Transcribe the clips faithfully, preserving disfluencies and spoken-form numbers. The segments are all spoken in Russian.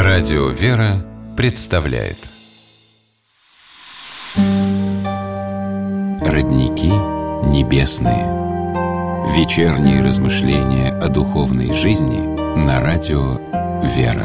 Радио «Вера» представляет Родники небесные. Вечерние размышления о духовной жизни на радио «Вера».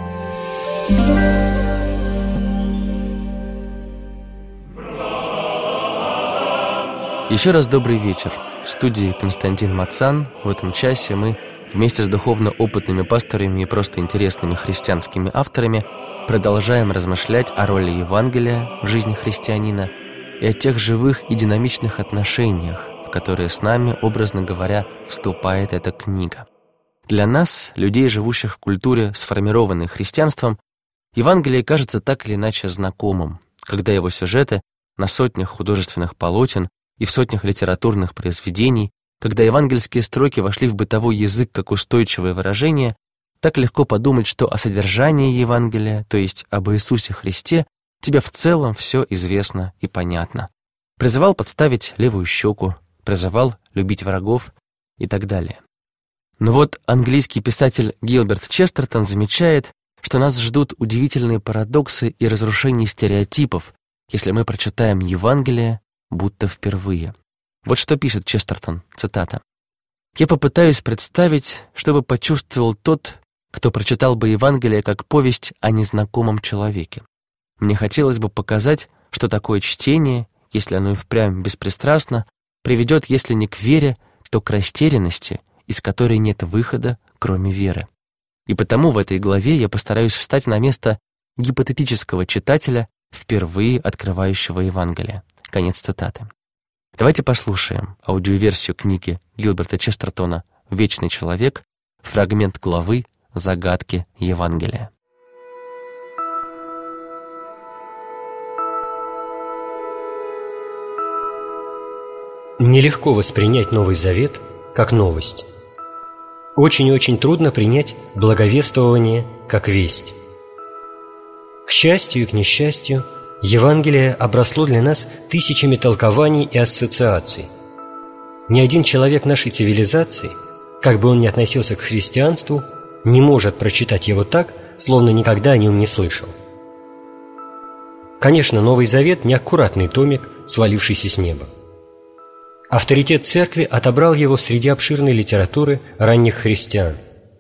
Еще раз добрый вечер. В студии Константин Мацан. В этом часе мы вместе с духовно опытными пасторами и просто интересными христианскими авторами продолжаем размышлять о роли Евангелия в жизни христианина и о тех живых и динамичных отношениях, в которые с нами, образно говоря, вступает эта книга. Для нас, людей, живущих в культуре, сформированной христианством, Евангелие кажется так или иначе знакомым, когда его сюжеты на сотнях художественных полотен и в сотнях литературных произведений, когда евангельские строки вошли в бытовой язык как устойчивое выражение, так легко подумать, что о содержании Евангелия, то есть об Иисусе Христе, тебе в целом все известно и понятно. Призывал подставить левую щеку, призывал любить врагов и так далее. Но вот английский писатель Гилберт Честертон замечает, что нас ждут удивительные парадоксы и разрушение стереотипов, если мы прочитаем Евангелие будто впервые. Вот что пишет Честертон, цитата. «Я попытаюсь представить, что бы почувствовал тот, кто прочитал бы Евангелие как повесть о незнакомом человеке. Мне хотелось бы показать, что такое чтение, если оно и впрямь беспристрастно, приведет, если не к вере, то к растерянности, из которой нет выхода, кроме веры. И потому в этой главе я постараюсь встать на место гипотетического читателя, впервые открывающего Евангелие». Конец цитаты. Давайте послушаем аудиоверсию книги Гилберта Честертона «Вечный человек», фрагмент главы «Загадки Евангелия». Нелегко воспринять Новый Завет как новость. Очень-очень трудно принять благовествование как весть. К счастью и к несчастью, Евангелие обросло для нас тысячами толкований и ассоциаций. Ни один человек нашей цивилизации, как бы он ни относился к христианству, не может прочитать его так, словно никогда о нем не слышал. Конечно, Новый Завет – не аккуратный томик, свалившийся с неба. Авторитет Церкви отобрал его среди обширной литературы ранних христиан.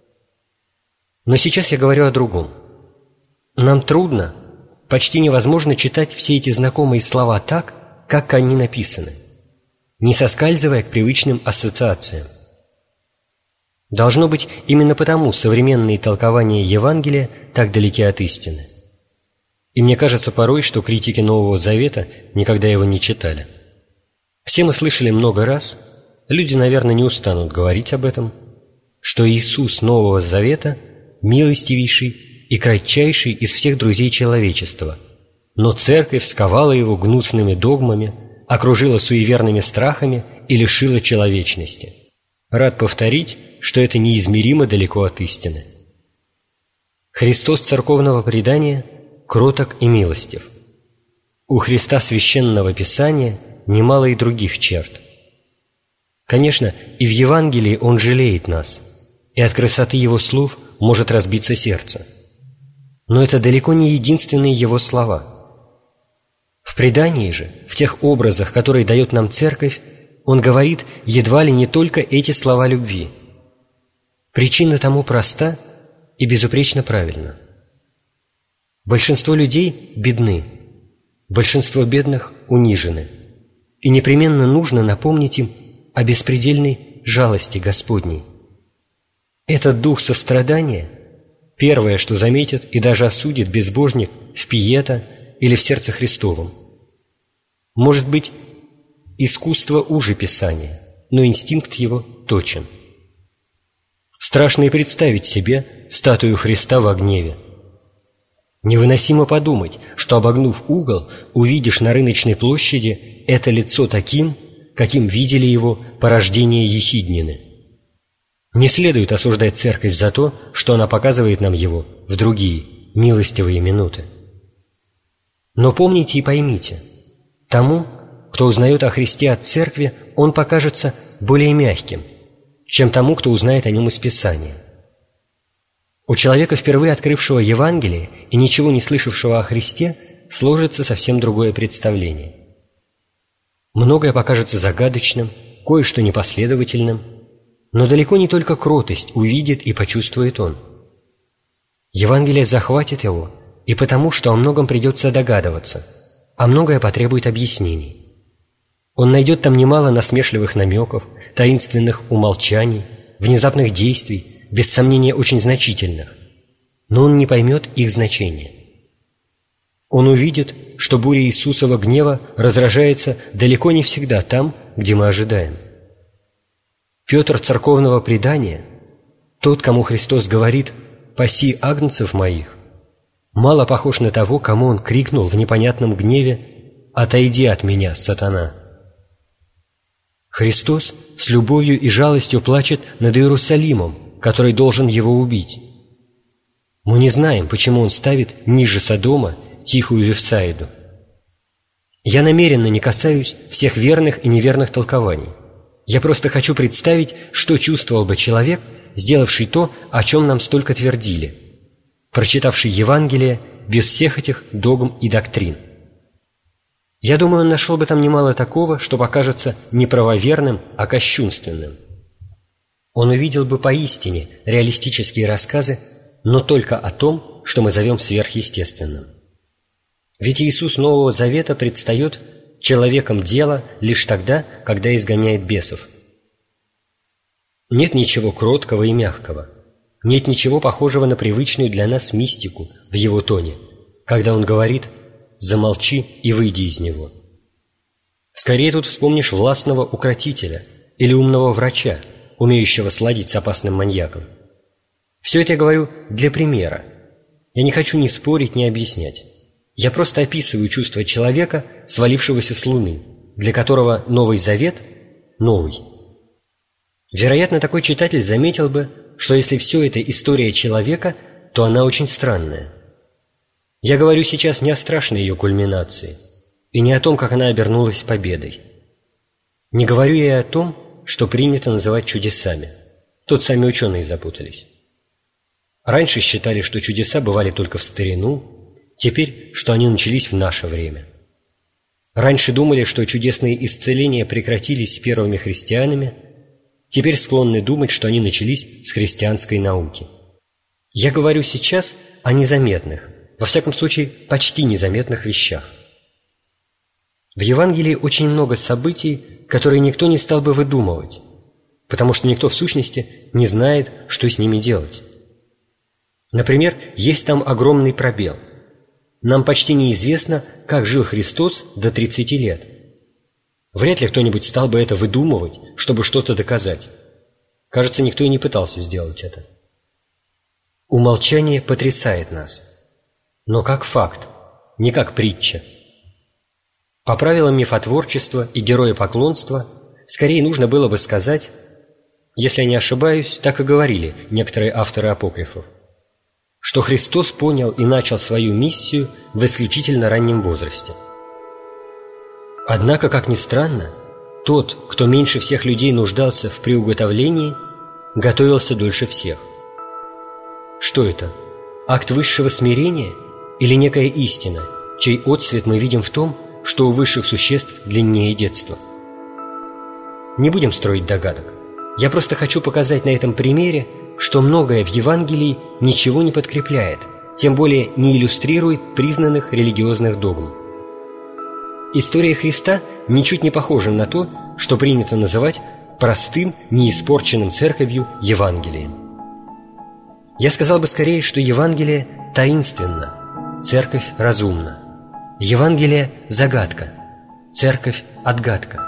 Но сейчас я говорю о другом. Нам трудно, почти невозможно читать все эти знакомые слова так, как они написаны, не соскальзывая к привычным ассоциациям. Должно быть, именно потому современные толкования Евангелия так далеки от истины. И мне кажется порой, что критики Нового Завета никогда его не читали. Все мы слышали много раз, люди, наверное, не устанут говорить об этом, что Иисус Нового Завета милостивейший и кратчайший из всех друзей человечества, но Церковь сковала его гнусными догмами, окружила суеверными страхами и лишила человечности. Рад повторить, что это неизмеримо далеко от истины. Христос церковного предания кроток и милостив. У Христа священного Писания немало и других черт. Конечно, и в Евангелии Он жалеет нас, и от красоты Его слов может разбиться сердце. Но это далеко не единственные Его слова. В предании же, в тех образах, которые дает нам Церковь, Он говорит едва ли не только эти слова любви. Причина тому проста и безупречно правильна. Большинство людей бедны, большинство бедных унижены, и непременно нужно напомнить им о беспредельной жалости Господней. Этот дух сострадания – первое, что заметит и даже осудит безбожник в Пиета или в сердце Христовом. Может быть, искусство уже Писания, но инстинкт его точен. Страшно и представить себе статую Христа во гневе. Невыносимо подумать, что, обогнув угол, увидишь на рыночной площади это лицо таким, каким видели его порождение Ехиднины. Не следует осуждать Церковь за то, что она показывает нам его в другие, милостивые минуты. Но помните и поймите, тому, кто узнает о Христе от Церкви, он покажется более мягким, чем тому, кто узнает о нем из Писания. У человека, впервые открывшего Евангелие и ничего не слышавшего о Христе, сложится совсем другое представление. Многое покажется загадочным, кое-что непоследовательным, но далеко не только кротость увидит и почувствует он. Евангелие захватит его и потому, что о многом придется догадываться, а многое потребует объяснений. Он найдет там немало насмешливых намеков, таинственных умолчаний, внезапных действий, без сомнения очень значительных, но он не поймет их значения. Он увидит, что буря Иисусова гнева разражается далеко не всегда там, где мы ожидаем. Петр церковного предания, тот, кому Христос говорит «паси агнцев моих», мало похож на того, кому он крикнул в непонятном гневе «отойди от меня, сатана». Христос с любовью и жалостью плачет над Иерусалимом, который должен его убить. Мы не знаем, почему он ставит ниже Содома тихую Вифсаиду. Я намеренно не касаюсь всех верных и неверных толкований. Я просто хочу представить, что чувствовал бы человек, сделавший то, о чем нам столько твердили, прочитавший Евангелие без всех этих догм и доктрин. Я думаю, он нашел бы там немало такого, что покажется не правоверным, а кощунственным. Он увидел бы поистине реалистические рассказы, но только о том, что мы зовем сверхъестественным. Ведь Иисус Нового Завета предстает человеком дела лишь тогда, когда изгоняет бесов. Нет ничего кроткого и мягкого, нет ничего похожего на привычную для нас мистику в его тоне, когда он говорит «замолчи и выйди из него». Скорее тут вспомнишь властного укротителя или умного врача, умеющего сладить с опасным маньяком. Все это я говорю для примера. Я не хочу ни спорить, ни объяснять. Я просто описываю чувство человека, свалившегося с луны, для которого Новый Завет – новый. Вероятно, такой читатель заметил бы, что если все это история человека, то она очень странная. Я говорю сейчас не о страшной ее кульминации и не о том, как она обернулась победой. Не говорю я и о том, что принято называть чудесами. Тут сами ученые запутались. Раньше считали, что чудеса бывали только в старину, теперь, что они начались в наше время. Раньше думали, что чудесные исцеления прекратились с первыми христианами, теперь склонны думать, что они начались с христианской науки. Я говорю сейчас о незаметных, во всяком случае, почти незаметных вещах. В Евангелии очень много событий, которые никто не стал бы выдумывать, потому что никто в сущности не знает, что с ними делать. Например, есть там огромный пробел. Нам почти неизвестно, как жил Христос до тридцати лет. Вряд ли кто-нибудь стал бы это выдумывать, чтобы что-то доказать. Кажется, никто и не пытался сделать это. Умолчание потрясает нас, но как факт, не как притча. По правилам мифотворчества и героепоклонства скорее нужно было бы сказать, если я не ошибаюсь, так и говорили некоторые авторы апокрифов, что Христос понял и начал свою миссию в исключительно раннем возрасте. Однако, как ни странно, тот, кто меньше всех людей нуждался в приуготовлении, готовился дольше всех. Что это? Акт высшего смирения или некая истина, чей отсвет мы видим в том, что у высших существ длиннее детства? Не будем строить догадок. Я просто хочу показать на этом примере, что многое в Евангелии ничего не подкрепляет, тем более не иллюстрирует признанных религиозных догм. История Христа ничуть не похожа на то, что принято называть простым, неиспорченным церковью Евангелием. Я сказал бы скорее, что Евангелие таинственно, церковь разумна. Евангелие – загадка, церковь – отгадка.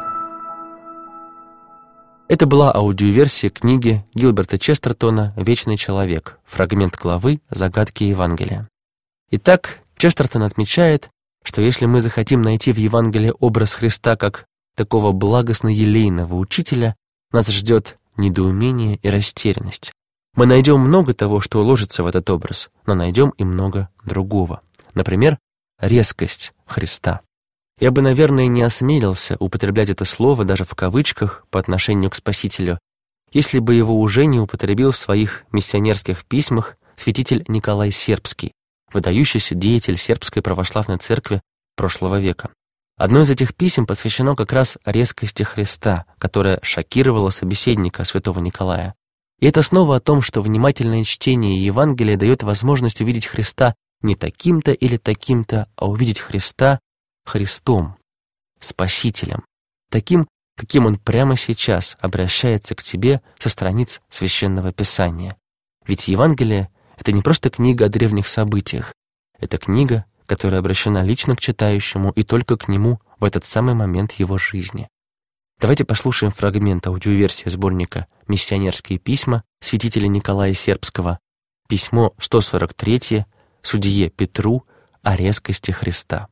Это была аудиоверсия книги Гилберта Честертона «Вечный человек», фрагмент главы «Загадки Евангелия». Итак, Честертон отмечает, что если мы захотим найти в Евангелии образ Христа как такого благостно-елейного учителя, нас ждет недоумение и растерянность. Мы найдем много того, что уложится в этот образ, но найдем и много другого. Например, резкость Христа. Я бы, наверное, не осмелился употреблять это слово даже в кавычках по отношению к Спасителю, если бы его уже не употребил в своих миссионерских письмах святитель Николай Сербский, выдающийся деятель Сербской православной церкви прошлого века. Одно из этих писем посвящено как раз резкости Христа, которая шокировала собеседника святого Николая. И это снова о том, что внимательное чтение Евангелия дает возможность увидеть Христа не таким-то или таким-то, а увидеть Христа Христом, Спасителем, таким, каким Он прямо сейчас обращается к тебе со страниц Священного Писания. Ведь Евангелие — это не просто книга о древних событиях, это книга, которая обращена лично к читающему и только к нему в этот самый момент его жизни. Давайте послушаем фрагмент аудиоверсии сборника «Миссионерские письма» святителя Николая Сербского, письмо сто сорок три судье Петру о резкости Христа.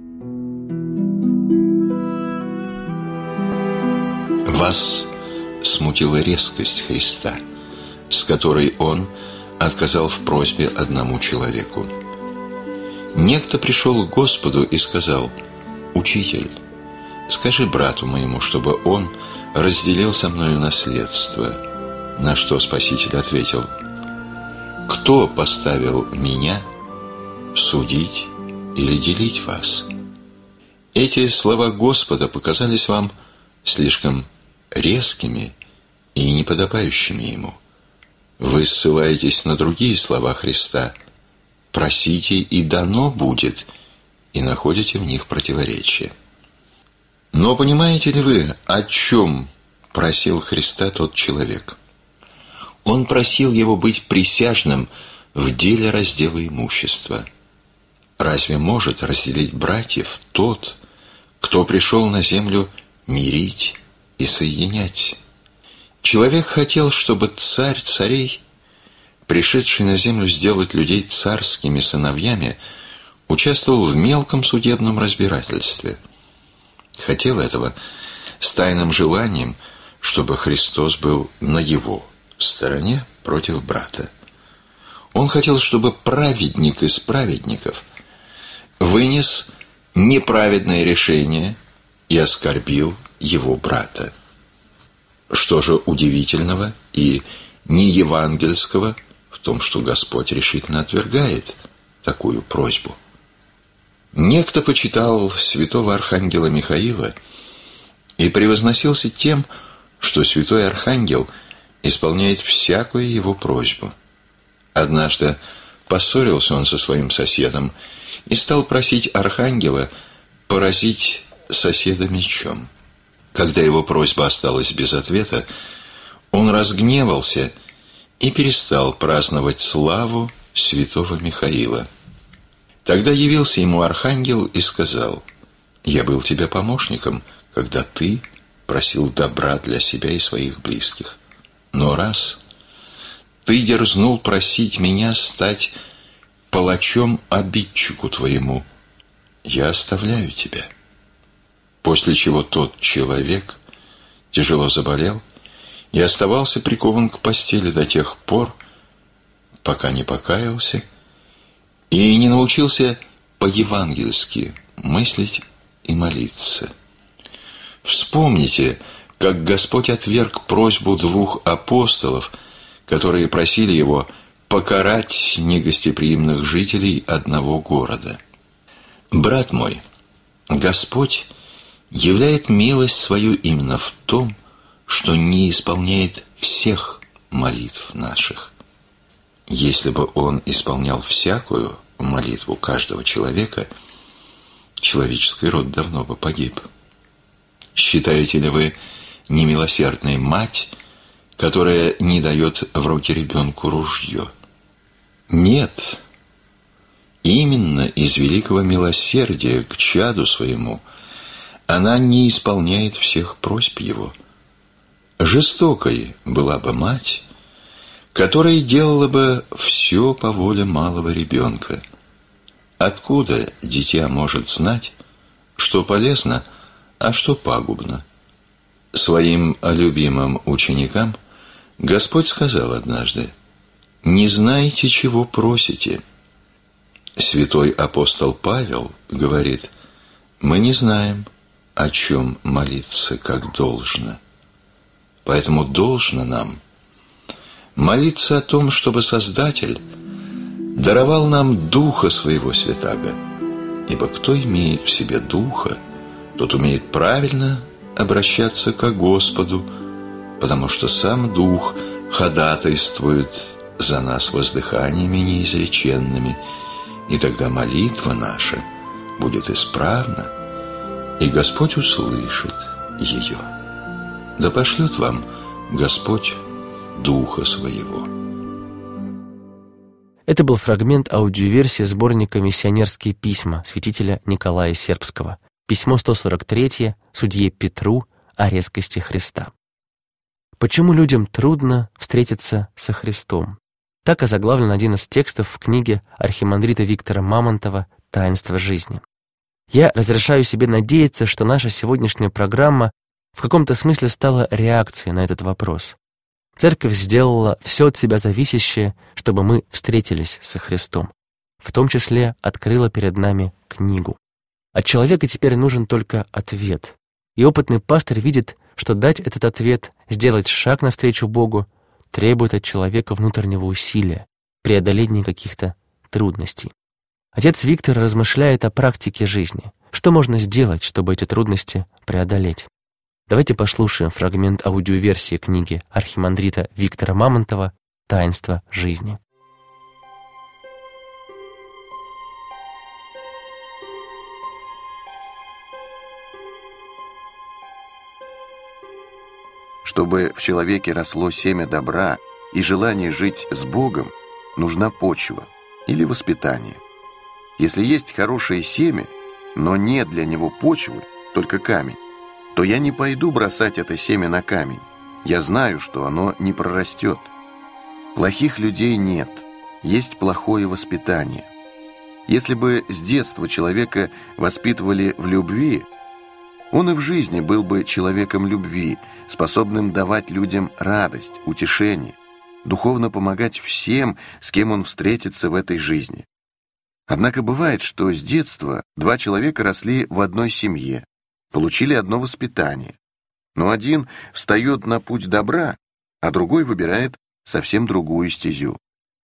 Вас смутила резкость Христа, с которой Он отказал в просьбе одному человеку. Некто пришел к Господу и сказал: «Учитель, скажи брату моему, чтобы он разделил со мною наследство». На что Спаситель ответил: «Кто поставил меня судить или делить вас?» Эти слова Господа показались вам слишком резкими и неподобающими Ему. Вы ссылаетесь на другие слова Христа: «Просите, и дано будет», и находите в них противоречие. Но понимаете ли вы, о чем просил Христа тот человек? Он просил его быть присяжным в деле раздела имущества. Разве может разделить братьев тот, кто пришел на землю мирить и соединять? Человек хотел, чтобы царь царей, пришедший на землю сделать людей царскими сыновьями, участвовал в мелком судебном разбирательстве. Хотел этого с тайным желанием, чтобы Христос был на его стороне против брата. Он хотел, чтобы праведник из праведников вынес неправедное решение и оскорбил его брата. Что же удивительного и неевангельского в том, что Господь решительно отвергает такую просьбу? Некто почитал святого архангела Михаила и превозносился тем, что святой архангел исполняет всякую его просьбу. Однажды поссорился он со своим соседом и стал просить архангела поразить соседа мечом. Когда его просьба осталась без ответа, он разгневался и перестал праздновать славу святого Михаила. Тогда явился ему архангел и сказал: «Я был тебе помощником, когда ты просил добра для себя и своих близких. Но раз ты дерзнул просить меня стать палачом обидчику твоему, я оставляю тебя». После чего тот человек тяжело заболел и оставался прикован к постели до тех пор, пока не покаялся и не научился по-евангельски мыслить и молиться. Вспомните, как Господь отверг просьбу двух апостолов, которые просили Его покарать негостеприимных жителей одного города. Брат мой, Господь являет милость свою именно в том, что не исполняет всех молитв наших. Если бы Он исполнял всякую молитву каждого человека, человеческий род давно бы погиб. Считаете ли вы немилосердной мать, которая не дает в руки ребенку ружье? Нет. Именно из великого милосердия к чаду своему она не исполняет всех просьб его. Жестокой была бы мать, которая делала бы все по воле малого ребенка. Откуда дитя может знать, что полезно, а что пагубно? Своим любимым ученикам Господь сказал однажды: «Не знаете, чего просите». Святой апостол Павел говорит: «Мы не знаем, о чем молиться как должно». Поэтому должно нам молиться о том, чтобы Создатель даровал нам Духа Своего Святаго. Ибо кто имеет в себе Духа, тот умеет правильно обращаться к Господу, потому что сам Дух ходатайствует за нас воздыханиями неизреченными, и тогда молитва наша будет исправна, и Господь услышит ее. Да пошлет вам Господь Духа Своего. Это был фрагмент аудиоверсии сборника «Миссионерские письма» святителя Николая Сербского. Письмо сто сорок три судье Петру о резкости Христа. Почему людям трудно встретиться со Христом? Так озаглавлен один из текстов в книге архимандрита Виктора Мамонтова «Таинство жизни». Я разрешаю себе надеяться, что наша сегодняшняя программа в каком-то смысле стала реакцией на этот вопрос. Церковь сделала все от себя зависящее, чтобы мы встретились со Христом. В том числе открыла перед нами книгу. От человека теперь нужен только ответ. И опытный пастырь видит, что дать этот ответ, сделать шаг навстречу Богу, требует от человека внутреннего усилия, преодоления каких-то трудностей. Отец Виктор размышляет о практике жизни. Что можно сделать, чтобы эти трудности преодолеть? Давайте послушаем фрагмент аудиоверсии книги архимандрита Виктора Мамонтова «Таинство жизни». Чтобы в человеке росло семя добра и желание жить с Богом, нужна почва или воспитание. Если есть хорошее семя, но нет для него почвы, только камень, то я не пойду бросать это семя на камень. Я знаю, что оно не прорастет. Плохих людей нет, есть плохое воспитание. Если бы с детства человека воспитывали в любви, он и в жизни был бы человеком любви, способным давать людям радость, утешение, духовно помогать всем, с кем он встретится в этой жизни. Однако бывает, что с детства два человека росли в одной семье, получили одно воспитание, но один встает на путь добра, а другой выбирает совсем другую стезю.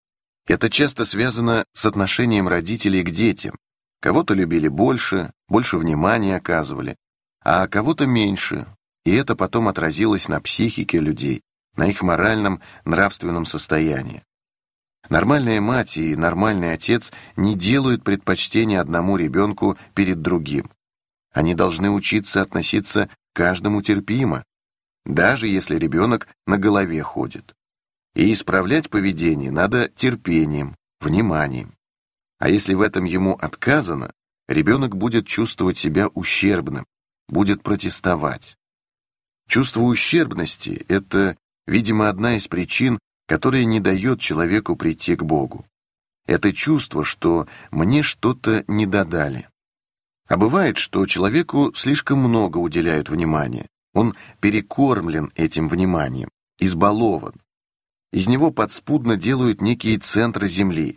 Это часто связано с отношением родителей к детям. Кого-то любили больше, больше внимания оказывали, а кого-то меньше, и это потом отразилось на психике людей, на их моральном, нравственном состоянии. Нормальная мать и нормальный отец не делают предпочтения одному ребенку перед другим. Они должны учиться относиться к каждому терпимо, даже если ребенок на голове ходит. И исправлять поведение надо терпением, вниманием. А если в этом ему отказано, ребенок будет чувствовать себя ущербным, будет протестовать. Чувство ущербности – это, видимо, одна из причин, которая не дает человеку прийти к Богу. Это чувство, что мне что-то не додали. А бывает, что человеку слишком много уделяют внимания. Он перекормлен этим вниманием, избалован. Из него подспудно делают некие центры земли.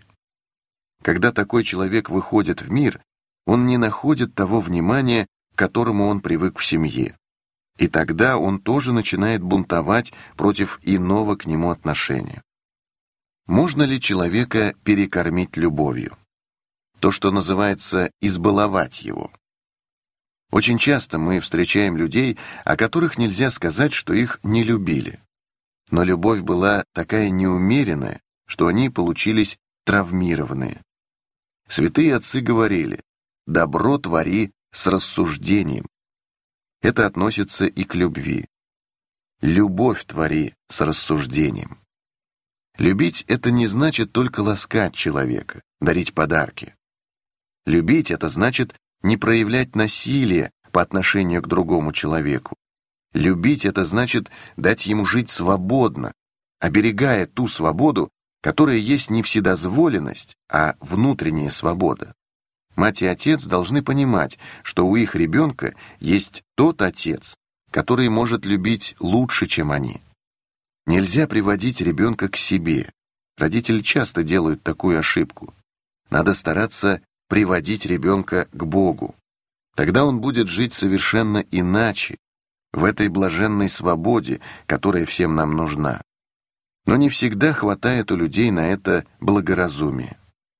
Когда такой человек выходит в мир, он не находит того внимания, к которому он привык в семье. И тогда он тоже начинает бунтовать против иного к нему отношения. Можно ли человека перекормить любовью? То, что называется избаловать его. Очень часто мы встречаем людей, о которых нельзя сказать, что их не любили. Но любовь была такая неумеренная, что они получились травмированные. Святые отцы говорили: «Добро твори с рассуждением». Это относится и к любви. Любовь твори с рассуждением. Любить — это не значит только ласкать человека, дарить подарки. Любить — это значит не проявлять насилие по отношению к другому человеку. Любить — это значит дать ему жить свободно, оберегая ту свободу, которая есть не вседозволенность, а внутренняя свобода. Мать и отец должны понимать, что у их ребенка есть тот отец, который может любить лучше, чем они. Нельзя приводить ребенка к себе. Родители часто делают такую ошибку. Надо стараться приводить ребенка к Богу. Тогда он будет жить совершенно иначе, в этой блаженной свободе, которая всем нам нужна. Но не всегда хватает у людей на это благоразумия.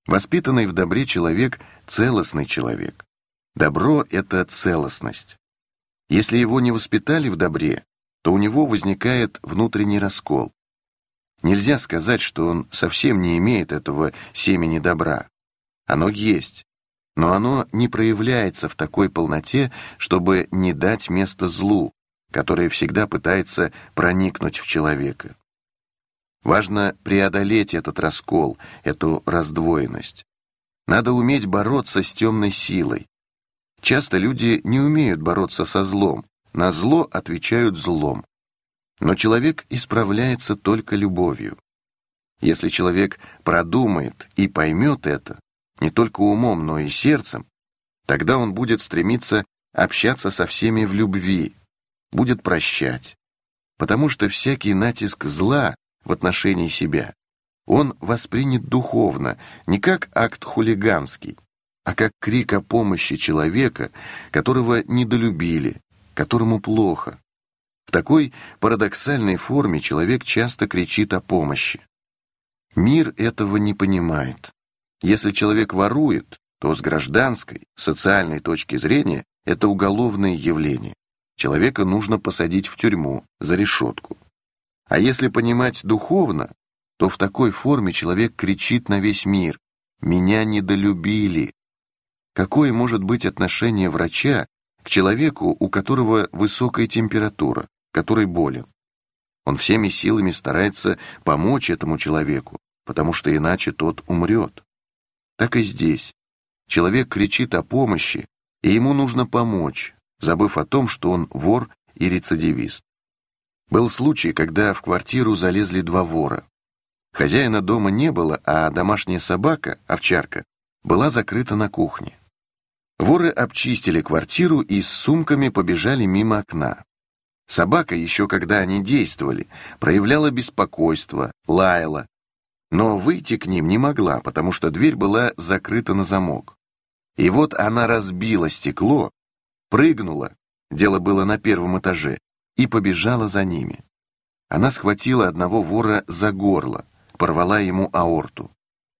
Воспитанный в добре человек – целостный человек. Добро – это целостность. Если его не воспитали в добре, то у него возникает внутренний раскол. Нельзя сказать, что он совсем не имеет этого семени добра. Оно есть, но оно не проявляется в такой полноте, чтобы не дать место злу, которое всегда пытается проникнуть в человека. Важно преодолеть этот раскол, эту раздвоенность. Надо уметь бороться с темной силой. Часто люди не умеют бороться со злом, на зло отвечают злом. Но человек исправляется только любовью. Если человек продумает и поймет это, не только умом, но и сердцем, тогда он будет стремиться общаться со всеми в любви, будет прощать. Потому что всякий натиск зла в отношении себя, он воспринят духовно, не как акт хулиганский, а как крик о помощи человека, которого недолюбили, которому плохо. В такой парадоксальной форме человек часто кричит о помощи. Мир этого не понимает. Если человек ворует, то с гражданской, социальной точки зрения это уголовное явление. Человека нужно посадить в тюрьму, за решетку. А если понимать духовно, то в такой форме человек кричит на весь мир: «Меня недолюбили». Какое может быть отношение врача к человеку, у которого высокая температура, который болен? Он всеми силами старается помочь этому человеку, потому что иначе тот умрет. Так и здесь. Человек кричит о помощи, и ему нужно помочь, забыв о том, что он вор и рецидивист. Был случай, когда в квартиру залезли два вора. Хозяина дома не было, а домашняя собака, овчарка, была закрыта на кухне. Воры обчистили квартиру и с сумками побежали мимо окна. Собака, еще когда они действовали, проявляла беспокойство, лаяла, но выйти к ним не могла, потому что дверь была закрыта на замок. И вот она разбила стекло, прыгнула, дело было на первом этаже, и побежала за ними. Она схватила одного вора за горло, порвала ему аорту.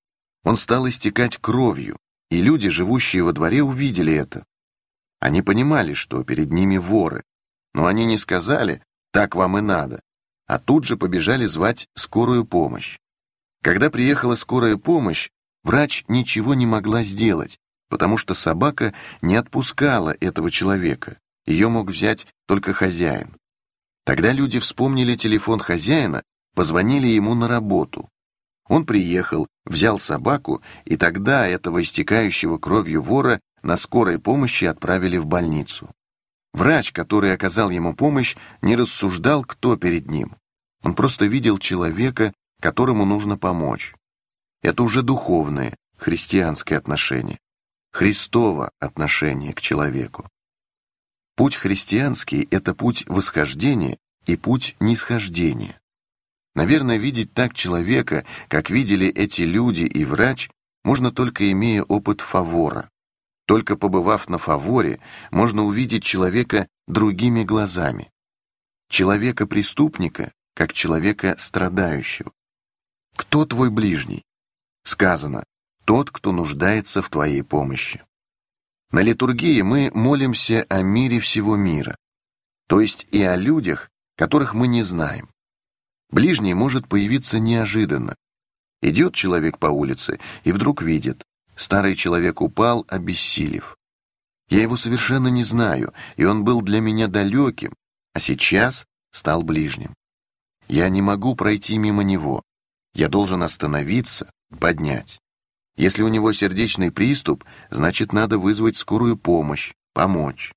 Он стал истекать кровью, и люди, живущие во дворе, увидели это. Они понимали, что перед ними воры, но они не сказали «так вам и надо», а тут же побежали звать скорую помощь. Когда приехала скорая помощь, врач ничего не могла сделать, потому что собака не отпускала этого человека, ее мог взять только хозяин. Тогда люди вспомнили телефон хозяина, позвонили ему на работу. Он приехал, взял собаку, и тогда этого истекающего кровью вора на скорой помощи отправили в больницу. Врач, который оказал ему помощь, не рассуждал, кто перед ним. Он просто видел человека, которому нужно помочь. Это уже духовное, христианское отношение, Христово отношение к человеку. Путь христианский — это путь восхождения и путь нисхождения. Наверное, видеть так человека, как видели эти люди и врач, можно только имея опыт фавора. Только побывав на фаворе, можно увидеть человека другими глазами. Человека-преступника, как человека страдающего. Кто твой ближний? Сказано: тот, кто нуждается в твоей помощи. На литургии мы молимся о мире всего мира, то есть и о людях, которых мы не знаем. Ближний может появиться неожиданно. Идет человек по улице и вдруг видит: старый человек упал, обессилев. Я его совершенно не знаю, и он был для меня далеким, а сейчас стал ближним. Я не могу пройти мимо него. Я должен остановиться, поднять. Если у него сердечный приступ, значит, надо вызвать скорую помощь, помочь.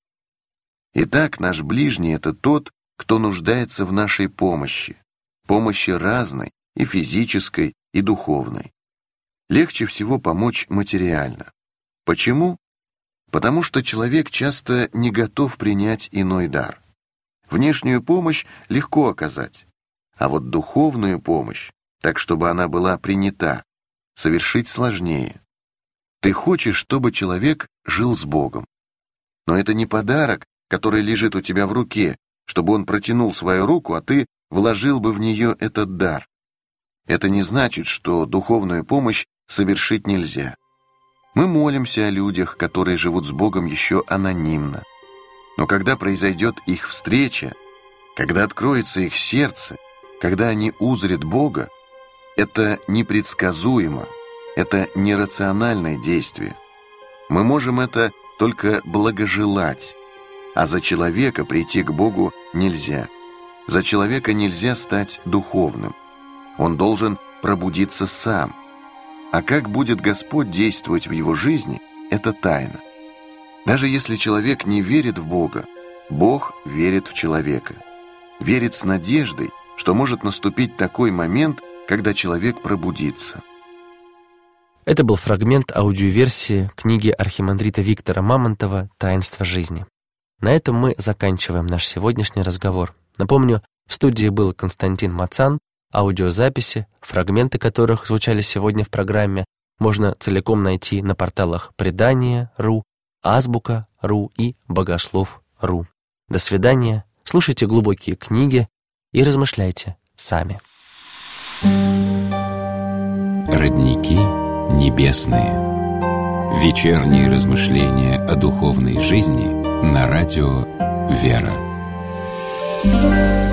Итак, наш ближний — это тот, кто нуждается в нашей помощи. Помощи разной, и физической, и духовной. Легче всего помочь материально. Почему? Потому что человек часто не готов принять иной дар. Внешнюю помощь легко оказать, а вот духовную помощь, так чтобы она была принята, совершить сложнее. Ты хочешь, чтобы человек жил с Богом. Но это не подарок, который лежит у тебя в руке, чтобы он протянул свою руку, а ты вложил бы в нее этот дар. Это не значит, что духовную помощь совершить нельзя. Мы молимся о людях, которые живут с Богом еще анонимно. Но когда произойдет их встреча, когда откроется их сердце, когда они узрят Бога, это непредсказуемо, это нерациональное действие. Мы можем это только благожелать, а за человека прийти к Богу нельзя. За человека нельзя стать духовным. Он должен пробудиться сам. А как будет Господь действовать в его жизни, это тайна. Даже если человек не верит в Бога, Бог верит в человека. Верит с надеждой, что может наступить такой момент, когда человек пробудится. Это был фрагмент аудиоверсии книги архимандрита Виктора Мамонтова «Таинство жизни». На этом мы заканчиваем наш сегодняшний разговор. Напомню, в студии был Константин Мацан. Аудиозаписи, фрагменты которых звучали сегодня в программе, можно целиком найти на порталах предания точка ру, азбука точка ру и богослов точка ру. До свидания, слушайте глубокие книги и размышляйте сами. Родники небесные. Вечерние размышления о духовной жизни на радио «Вера».